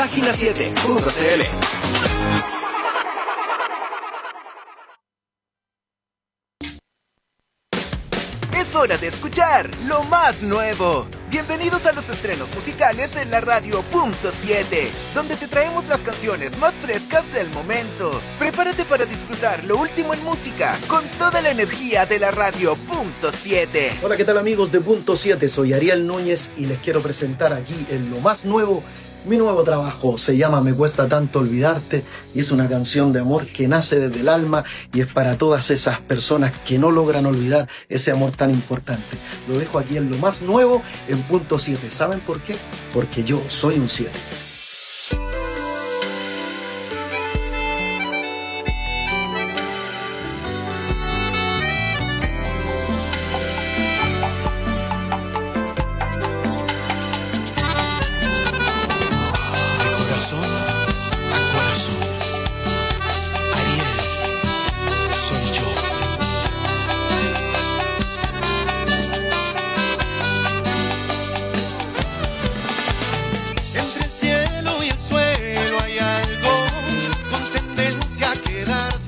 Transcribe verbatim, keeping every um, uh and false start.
página siete punto c l. Es hora de escuchar lo más nuevo. Bienvenidos a los estrenos musicales en la radio punto siete, donde te traemos las canciones más frescas del momento. Prepárate para disfrutar lo último en música con toda la energía de la radio punto siete. Hola, ¿qué tal amigos de Punto siete? Soy Ariel Núñez y les quiero presentar aquí en lo más nuevo mi nuevo trabajo. Se llama Me Cuesta Tanto Olvidarte y es una canción de amor que nace desde el alma y es para todas esas personas que no logran olvidar ese amor tan importante. Lo dejo aquí en lo más nuevo en Punto siete. ¿Saben por qué? Porque yo soy un siete. Entre el cielo y el suelo hay algo con tendencia a quedarse.